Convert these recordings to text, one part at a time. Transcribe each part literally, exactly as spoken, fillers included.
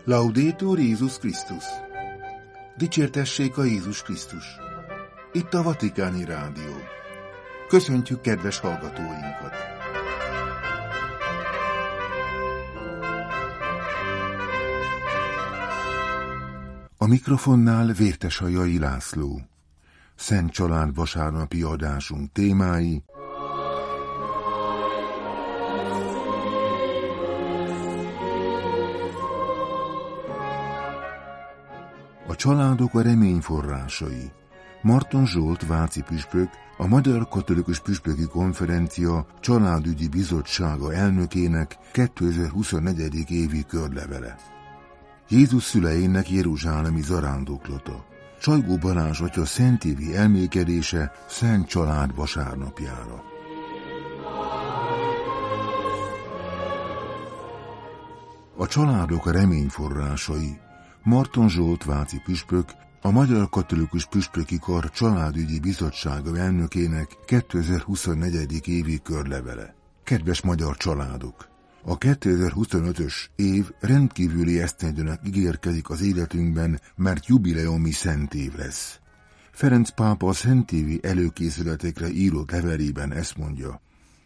Laudetur Jézus Krisztus! Dicsértessék a Jézus Krisztus! Itt a Vatikáni Rádió. Köszöntjük kedves hallgatóinkat! A mikrofonnál Vértesajai László. Szent Család vasárnapi adásunk témái: a családok a remény forrásai. Marton Zsolt váci püspök, a Magyar Katolikus Püspöki Konferencia Családügyi Bizottsága elnökének kétezer-huszonnégy. évi körlevele. Jézus szüleinek jeruzsálemi zarándoklata. Sajgó Balázs atya szentévi elmélkedése Szent Család vasárnapjára. A családok a remény forrásai. Marton Zsolt váci püspök, a Magyar Katolikus Püspöki Kar Családügyi Bizottsága elnökének kétezer-huszonnégy. évi körlevele. Kedves magyar családok! A kétezer-huszonötös év rendkívüli esztendőnek ígérkezik az életünkben, mert jubileumi szentév lesz. Ferenc pápa a szentévi előkészületekre írott levelében ezt mondja: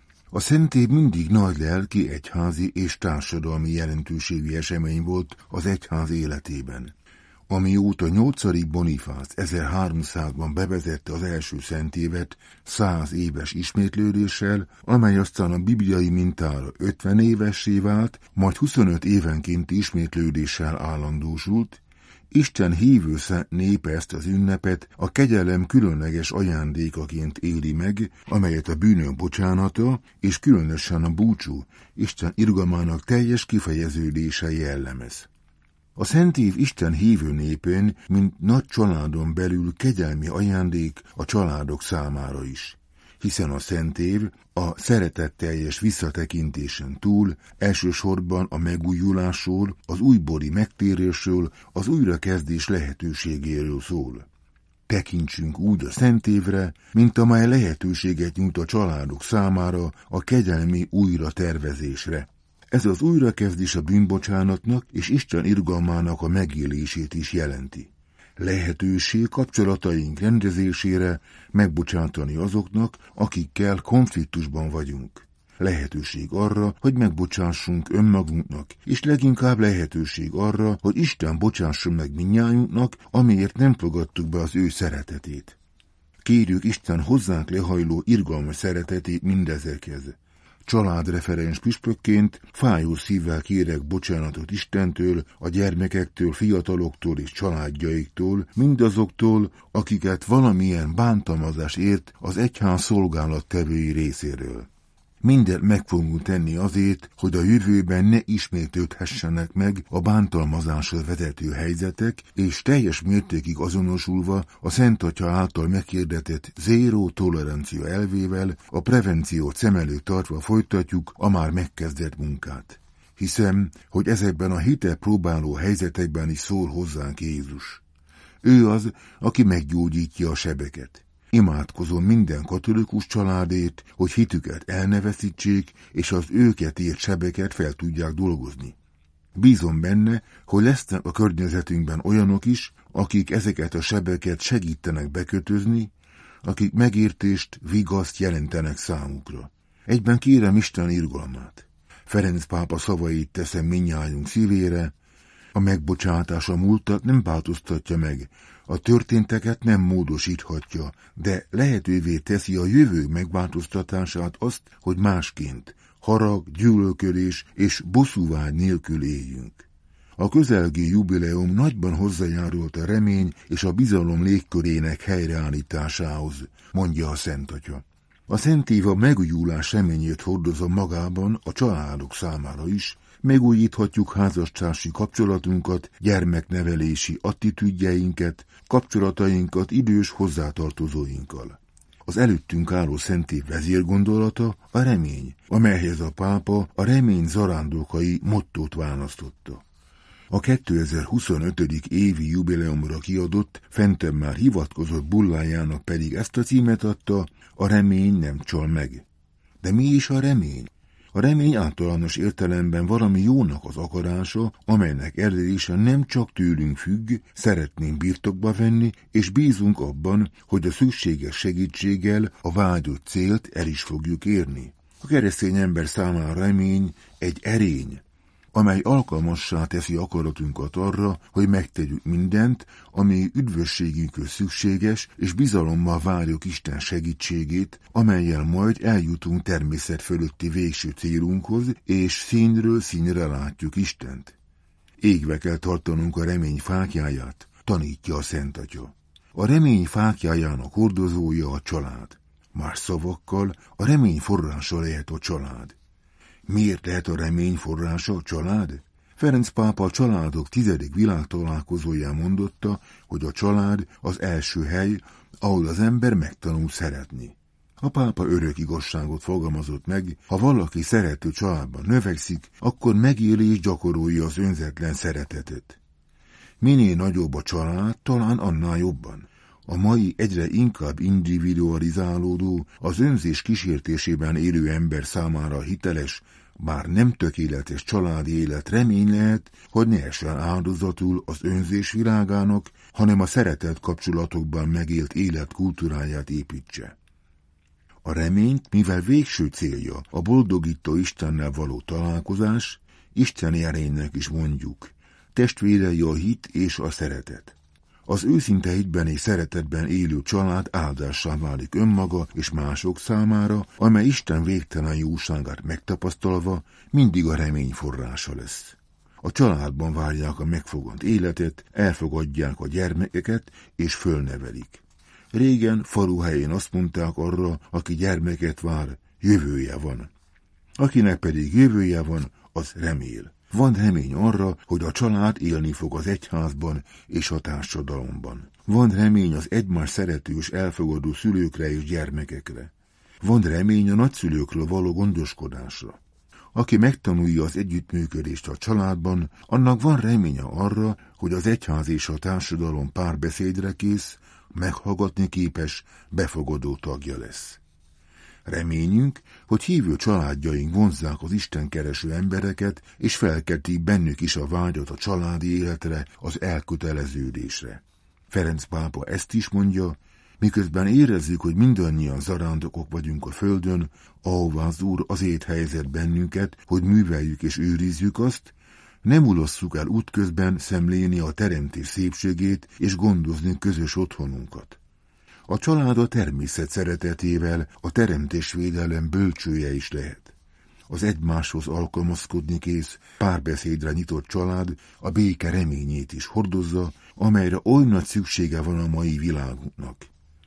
a szentév mindig nagy lelki, egyházi és társadalmi jelentőségű esemény volt az egyház életében. Amióta nyolcadik Bonifác ezerháromszázban bevezette az első szentévet száz éves ismétlődéssel, amely aztán a bibliai mintára ötven évessé vált, majd huszonöt évenkénti ismétlődéssel állandósult, Isten hívő szent népe ezt az ünnepet a kegyelem különleges ajándékaként éli meg, amelyet a bűnök bocsánata és különösen a búcsú, Isten irgalmának teljes kifejeződése jellemez. A szentév Isten hívő népén, mint nagy családon belül kegyelmi ajándék a családok számára is, hiszen a szentév a szeretetteljes visszatekintésen túl elsősorban a megújulásról, az újbóli megtérésről, az újrakezdés lehetőségéről szól. Tekintsünk úgy a szentévre, mint amely lehetőséget nyújt a családok számára a kegyelmi újra tervezésre. Ez az újrakezdés a bűnbocsánatnak és Isten irgalmának a megélését is jelenti. Lehetőség kapcsolataink rendezésére, megbocsátani azoknak, akikkel konfliktusban vagyunk. Lehetőség arra, hogy megbocsássunk önmagunknak, és leginkább lehetőség arra, hogy Isten bocsásson meg mindnyájunknak, amiért nem fogadtuk be az ő szeretetét. Kérjük Isten hozzánk lehajló irgalmas szeretetét mindezekhez. Családreferens püspökként fájó szívvel kérek bocsánatot Istentől, a gyermekektől, fiataloktól és családjaiktól, mindazoktól, akiket valamilyen bántalmazás ért az egyház szolgálattevői részéről. Mindent meg fogunk tenni azért, hogy a jövőben ne ismétlődhessenek meg a bántalmazáshoz vezető helyzetek, és teljes mértékig azonosulva a Szent Atya által meghirdetett zéró tolerancia elvével a prevenciót szem előtt tartva folytatjuk a már megkezdett munkát. Hiszem, hogy ezekben a hitet próbáló helyzetekben is szól hozzánk Jézus. Ő az, aki meggyógyítja a sebeket. Imádkozom minden katolikus családért, hogy hitüket el ne veszítsék, és az őket ért sebeket fel tudják dolgozni. Bízom benne, hogy lesznek a környezetünkben olyanok is, akik ezeket a sebeket segítenek bekötözni, akik megértést, vigaszt jelentenek számukra. Egyben kérem Isten irgalmát. Ferenc pápa szavait teszem mindnyájunk szívére: a megbocsátás a múltat nem változtatja meg, a történteket nem módosíthatja, de lehetővé teszi a jövő megváltoztatását azt, hogy másként, harag, gyűlölködés és bosszúvágy nélkül éljünk. A közelgő jubileum nagyban hozzájárult a remény és a bizalom légkörének helyreállításához, mondja a Szent Atya. A szentév a megújulás reményét hordozza magában a családok számára is, megújíthatjuk házastársi kapcsolatunkat, gyermeknevelési attitűdjeinket, kapcsolatainkat idős hozzátartozóinkkal. Az előttünk álló szentév vezérgondolata a remény, amelyhez a pápa a remény zarándokai mottót választotta. A kétezer-huszonötödik évi jubileumra kiadott, fentebb már hivatkozott bullájának pedig ezt a címet adta: a remény nem csal meg. De mi is a remény? A remény általános értelemben valami jónak az akarása, amelynek elérése nem csak tőlünk függ, szeretnénk birtokba venni, és bízunk abban, hogy a szükséges segítséggel a vágyott célt el is fogjuk érni. A keresztény ember számára remény egy erény, amely alkalmassá teszi akaratunkat arra, hogy megtegyük mindent, ami üdvösségünkhöz szükséges, és bizalommal várjuk Isten segítségét, amellyel majd eljutunk természet fölötti végső célunkhoz, és színről színre látjuk Istent. Égve kell tartanunk a remény fáklyáját, tanítja a Szent Atya. A remény fáklyájának hordozója a család. Más szavakkal, a remény forrása lehet a család. Miért lehet a remény forrása a család? Ferenc pápa a családok tizedik világtalálkozóján mondotta, hogy a család az első hely, ahol az ember megtanul szeretni. A pápa örök igazságot fogalmazott meg, ha valaki szerető családban növekszik, akkor megéli és gyakorolja az önzetlen szeretetet. Minél nagyobb a család, talán annál jobban. A mai egyre inkább individualizálódó, az önzés kísértésében élő ember számára hiteles, bár nem tökéletes családi élet remény lehet, hogy ne essen áldozatul az önzés világának, hanem a szeretett kapcsolatokban megélt élet kultúráját építse. A reményt, mivel végső célja a boldogító Istennel való találkozás, isteni erénynek is mondjuk, testvérei a hit és a szeretet. Az őszinte hitben és szeretetben élő család áldássá válik önmaga és mások számára, amely Isten végtelen jóságát megtapasztalva mindig a remény forrása lesz. A családban várják a megfogant életet, elfogadják a gyermekeket és fölnevelik. Régen faluhelyén azt mondták arra, aki gyermeket vár, jövője van. Akinek pedig jövője van, az remél. Van remény arra, hogy a család élni fog az egyházban és a társadalomban. Van remény az egymás szerető és elfogadó szülőkre és gyermekekre. Van remény a nagyszülőkről való gondoskodásra. Aki megtanulja az együttműködést a családban, annak van reménye arra, hogy az egyház és a társadalom párbeszédre kész, meghallgatni képes, befogadó tagja lesz. Reményünk, hogy hívő családjaink vonzzák az istenkereső embereket, és felkeltik bennük is a vágyat a családi életre, az elköteleződésre. Ferenc pápa ezt is mondja, miközben érezzük, hogy mindannyian zarándokok vagyunk a földön, ahová az Úr azért helyezett bennünket, hogy műveljük és őrizzük azt, nem ulasszuk el útközben szemléni a teremtés szépségét és gondozni közös otthonunkat. A család a természet szeretetével a teremtésvédelem bölcsője is lehet. Az egymáshoz alkalmazkodni kész, párbeszédre nyitott család a béke reményét is hordozza, amelyre oly nagy szüksége van a mai világunknak.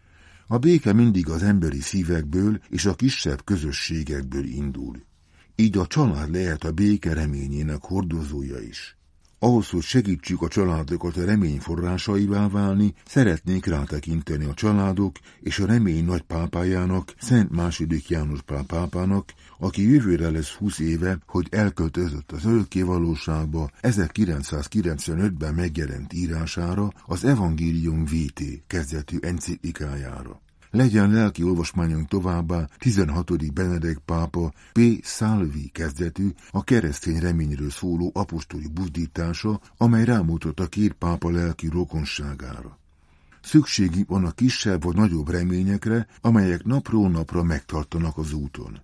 A béke mindig az emberi szívekből és a kisebb közösségekből indul. Így a család lehet a béke reményének hordozója is. Ahhoz, hogy segítsük a családokat a remény forrásaivá válni, szeretnék rátekinteni a családok és a remény nagypápájának, Szent második János Pál pápának, aki jövőre lesz húsz éve, hogy elköltözött az örökké valóságba ezerkilencszázkilencvenötben megjelent írására, az Evangelium Vitae kezdetű enciklikájára. Legyen lelki olvasmányunk továbbá tizenhatodik Benedek pápa P. Salvi kezdetű, a keresztény reményről szóló apostoli buzdítása, amely rámutat a két pápa lelki rokonságára. Szükségünk van a kisebb vagy nagyobb reményekre, amelyek napról napra megtartanak az úton.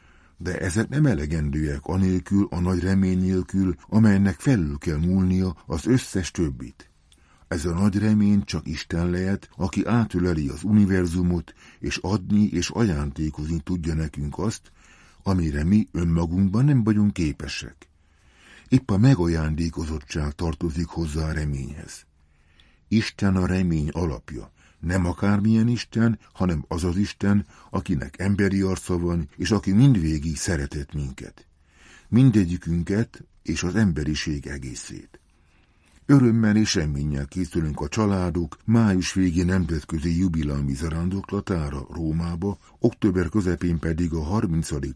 De ezek nem elegendőek anélkül, a nagy remény nélkül, amelynek felül kell múlnia az összes többit. Ez a nagy remény csak Isten lehet, aki átöleli az univerzumot, és adni és ajándékozni tudja nekünk azt, amire mi önmagunkban nem vagyunk képesek. Épp a megajándékozottság tartozik hozzá a reményhez. Isten a remény alapja, nem akármilyen Isten, hanem az az Isten, akinek emberi arca van, és aki mindvégig szeretett minket. Mindegyikünket és az emberiség egészét. Örömmel és reménnyel készülünk a családok május végén nemzetközi jubileumi zarándoklatára Rómába, október közepén pedig a harmincadik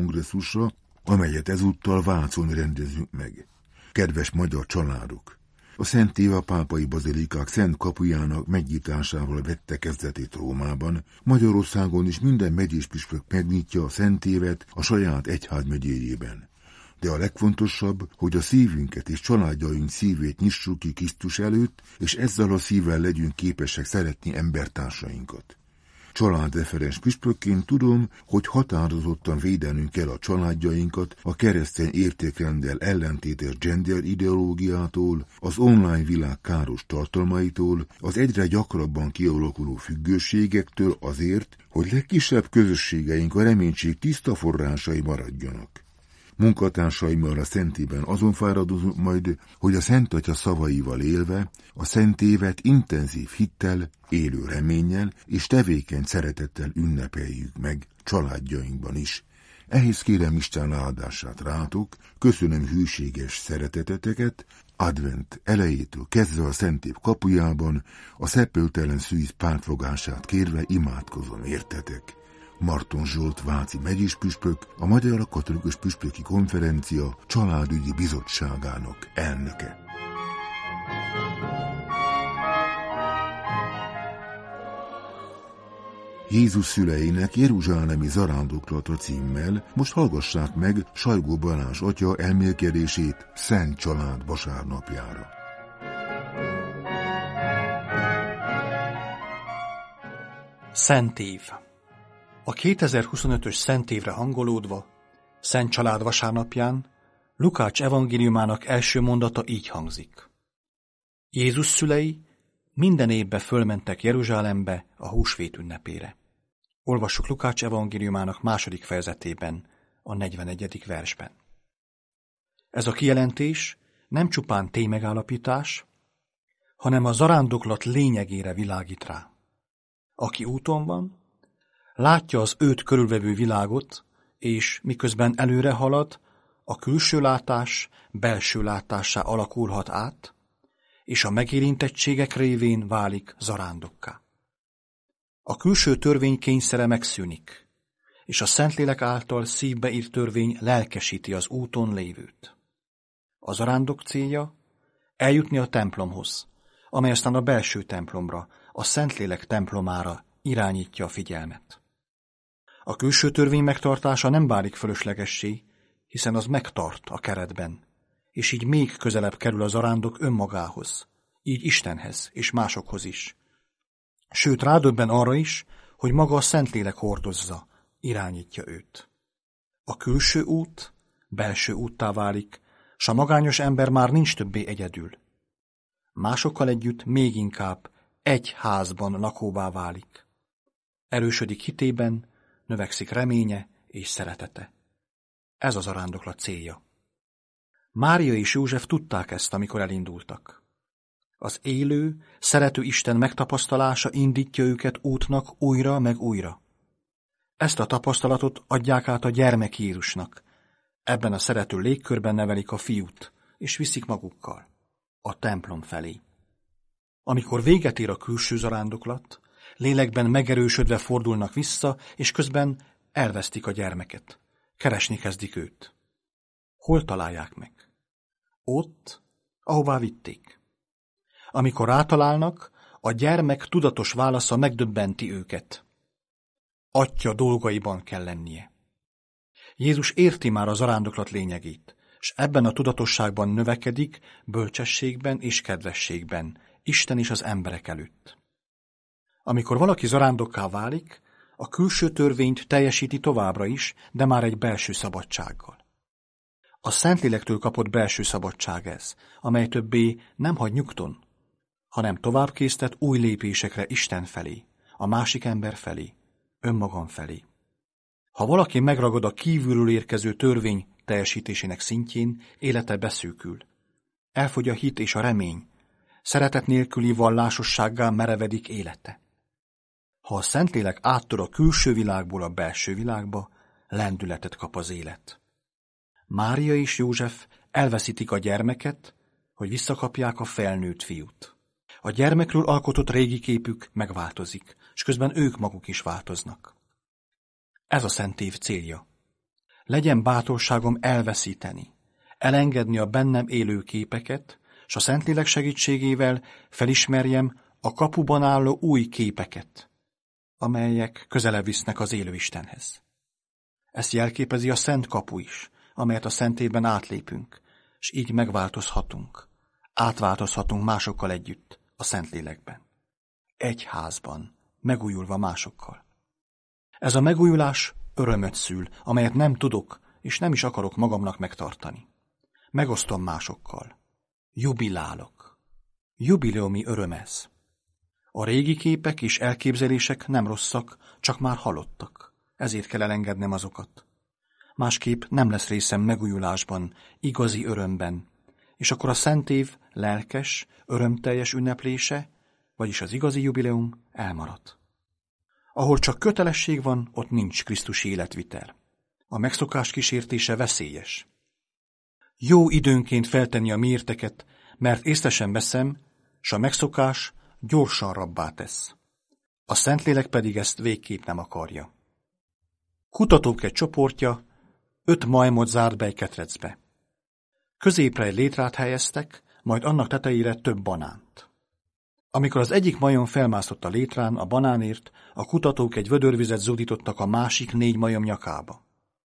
családkongresszusra, amelyet ezúttal Vácon rendezünk meg. Kedves magyar családok! a Szent Éva pápai bazilikák szent kapujának megnyitásával vette kezdetét Rómában, Magyarországon is minden megyés püspök megnyitja a Szent Évet a saját egyházmegyéjében. De a legfontosabb, hogy a szívünket és családjaink szívét nyissuk ki Krisztus előtt, és ezzel a szívvel legyünk képesek szeretni embertársainkat. Családreferens püspökként tudom, hogy határozottan védenünk kell a családjainkat a keresztény értékrenddel ellentétes gender ideológiától, az online világ káros tartalmaitól, az egyre gyakrabban kialakuló függőségektől azért, hogy legkisebb közösségeink a reménység tiszta forrásai maradjanak. Munkatársaimmal a Szentében azon fáradozunk majd, hogy a Szent Atya szavaival élve a Szent Évet intenzív hittel, élő reménnyel és tevékeny szeretettel ünnepeljük meg családjainkban is. Ehhez kérem Isten áldását rátok, köszönöm hűséges szereteteteket, advent elejétől kezdve a Szent Év kapujában a szeppeltelen szűz pártfogását kérve imádkozom értetek. Marton Zsolt váci megyéspüspök, a Magyar Katolikus Püspöki Konferencia Családügyi Bizottságának elnöke. Jézus szüleinek jeruzsálemi zarándoklata címmel most hallgassák meg Sajgó Balázs atya elmélkedését Szent Család vasárnapjára. Szent Év. A kétezer-huszonötös Szent Évre hangolódva, Szent Család vasárnapján Lukács evangéliumának első mondata így hangzik. Jézus szülei minden évben fölmentek Jeruzsálembe a húsvét ünnepére. Olvassuk Lukács evangéliumának második fejezetében, a negyvenegyedik versben. Ez a kijelentés nem csupán témegállapítás, hanem a zarándoklat lényegére világít rá. Aki úton van, látja az őt körülvevő világot, és miközben előre halad, a külső látás belső látássá alakulhat át, és a megérintettségek révén válik zarándokká. A külső törvény kényszere megszűnik, és a Szentlélek által szívbe írt törvény lelkesíti az úton lévőt. A zarándok célja eljutni a templomhoz, amely aztán a belső templomra, a Szentlélek templomára irányítja a figyelmet. A külső törvény megtartása nem válik fölöslegessé, hiszen az megtart a keretben, és így még közelebb kerül a zarándok önmagához, így Istenhez és másokhoz is. Sőt, rádöbben arra is, hogy maga a Szentlélek hordozza, irányítja őt. A külső út belső úttá válik, s a magányos ember már nincs többé egyedül. Másokkal együtt még inkább egy házban lakóvá válik. Erősödik hitében, növekszik reménye és szeretete. Ez az zarándoklat célja. Mária és József tudták ezt, amikor elindultak. Az élő, szerető Isten megtapasztalása indítja őket útnak újra meg újra. Ezt a tapasztalatot adják át a gyermek Jézusnak. Ebben a szerető légkörben nevelik a fiút, és viszik magukkal, a templom felé. Amikor véget ér a külső zarándoklat, lélekben megerősödve fordulnak vissza, és közben elvesztik a gyermeket. Keresni kezdik őt. Hol találják meg? Ott, ahová vitték. Amikor rátalálnak, a gyermek tudatos válasza megdöbbenti őket. Atya dolgaiban kell lennie. Jézus érti már a zarándoklat lényegét, s ebben a tudatosságban növekedik, bölcsességben és kedvességben, Isten és az emberek előtt. Amikor valaki zarándokká válik, a külső törvényt teljesíti továbbra is, de már egy belső szabadsággal. A Szentlélektől kapott belső szabadság ez, amely többé nem hagy nyugton, hanem továbbkésztet új lépésekre Isten felé, a másik ember felé, önmagam felé. Ha valaki megragad a kívülről érkező törvény teljesítésének szintjén, élete beszűkül. Elfogy a hit és a remény, szeretet nélküli vallásossággá merevedik élete. Ha a Szentlélek áttör a külső világból a belső világba, lendületet kap az élet. Mária és József elveszítik a gyermeket, hogy visszakapják a felnőtt fiút. A gyermekről alkotott régi képük megváltozik, és közben ők maguk is változnak. Ez a Szent Év célja. Legyen bátorságom elveszíteni, elengedni a bennem élő képeket, s a Szentlélek segítségével felismerjem a kapuban álló új képeket, amelyek közelebb visznek az élő Istenhez. Ezt jelképezi a szent kapu is, amelyet a szentélyben átlépünk, és így megváltozhatunk, átváltozhatunk másokkal együtt a Szentlélekben. Egy házban, megújulva másokkal. Ez a megújulás örömöt szül, amelyet nem tudok, és nem is akarok magamnak megtartani. Megosztom másokkal. Jubilálok. Jubileumi öröm ez. A régi képek és elképzelések nem rosszak, csak már halottak. Ezért kell elengednem azokat. Másképp nem lesz részem megújulásban, igazi örömben, és akkor a szent év lelkes, örömteljes ünneplése, vagyis az igazi jubileum elmarad. Ahol csak kötelesség van, ott nincs krisztusi életvitel. A megszokás kísértése veszélyes. Jó időnként feltenni a mérteket, mert észre sem veszem, s a megszokás gyorsan rabbá tesz. A Szentlélek pedig ezt végképp nem akarja. Kutatók egy csoportja öt majmot zárt be egy ketrecbe. Középre egy létrát helyeztek, majd annak tetejére több banánt. Amikor az egyik majom felmászott a létrán a banánért, a kutatók egy vödörvizet zúdítottak a másik négy majom nyakába.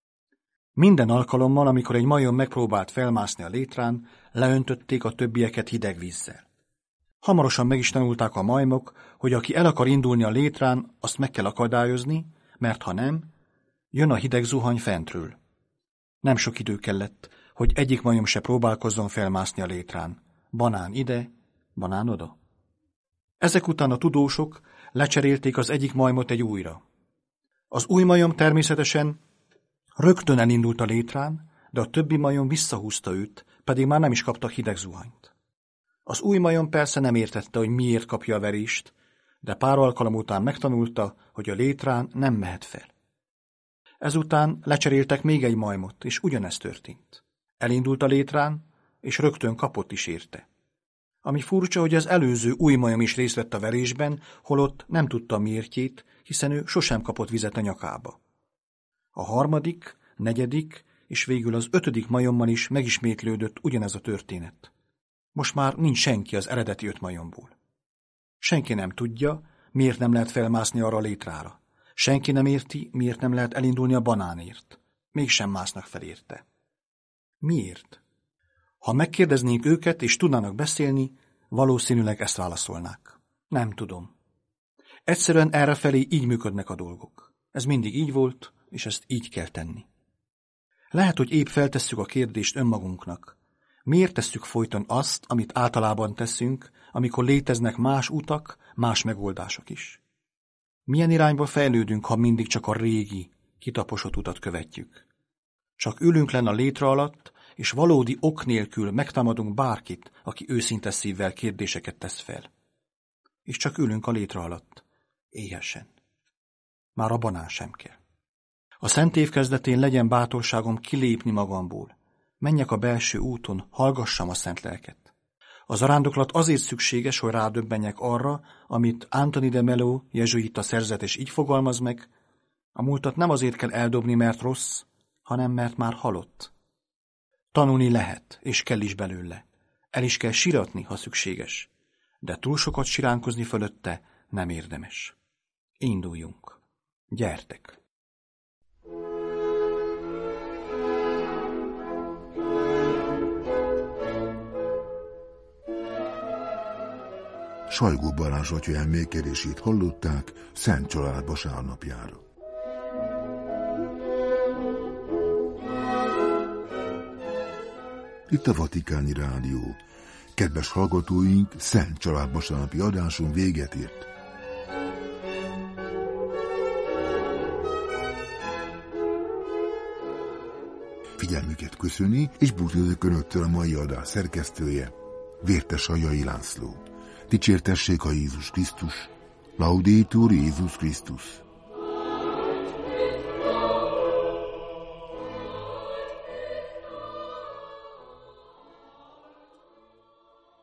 Minden alkalommal, amikor egy majom megpróbált felmászni a létrán, leöntötték a többieket hideg vízzel. Hamarosan meg is tanulták a majmok, hogy aki el akar indulni a létrán, azt meg kell akadályozni, mert ha nem, jön a hideg zuhany fentről. Nem sok idő kellett, hogy egyik majom se próbálkozzon felmászni a létrán. Banán ide, banán oda. Ezek után a tudósok lecserélték az egyik majmot egy újra. Az új majom természetesen rögtön elindult a létrán, de a többi majom visszahúzta őt, pedig már nem is kaptak hideg zuhanyt. Az új majom persze nem értette, hogy miért kapja a verést, de pár alkalom után megtanulta, hogy a létrán nem mehet fel. Ezután lecseréltek még egy majmot, és ugyanezt történt. Elindult a létrán, és rögtön kapott is érte. Ami furcsa, hogy az előző új majom is részt vett a verésben, holott nem tudta miértjét, hiszen ő sosem kapott vizet a nyakába. A harmadik, negyedik és végül az ötödik majommal is megismétlődött ugyanez a történet. Most már nincs senki az eredeti öt majomból. Senki nem tudja, miért nem lehet felmászni arra a létrára. Senki nem érti, miért nem lehet elindulni a banánért. Mégsem másznak fel érte. Miért? Ha megkérdeznénk őket és tudnának beszélni, valószínűleg ezt válaszolnák. Nem tudom. Egyszerűen errefelé így működnek a dolgok. Ez mindig így volt, és ezt így kell tenni. Lehet, hogy épp feltesszük a kérdést önmagunknak. Miért tesszük folyton azt, amit általában teszünk, amikor léteznek más utak, más megoldások is? Milyen irányba fejlődünk, ha mindig csak a régi, kitaposott utat követjük? Csak ülünk lenn a létre alatt, és valódi ok nélkül megtámadunk bárkit, aki őszinte szívvel kérdéseket tesz fel. És csak ülünk a létre alatt, éhesen. Már a banán sem kell. A szent év kezdetén legyen bátorságom kilépni magamból. Menjek a belső úton, hallgassam a szent lelket. A zarándoklat azért szükséges, hogy rádöbbenjek arra, amit Anthony de Mello jezsuita szerzetes így fogalmaz meg, a múltat nem azért kell eldobni, mert rossz, hanem mert már halott. Tanulni lehet, és kell is belőle. El is kell siratni, ha szükséges. De túl sokat siránkozni fölötte nem érdemes. Induljunk. Gyertek! Sajgó Balázs atya emlékelését hallották Szent Család vasárnapjára. Itt a Vatikáni Rádió. Kedves hallgatóink, Szent Család vasárnapi adásunk véget ért. Figyelmüket köszöni, és búcsúzik önöktől a mai adás szerkesztője, Vértes Ajai László. Dicsértessék a Jézus Krisztus, Laudetur Jézus Krisztus.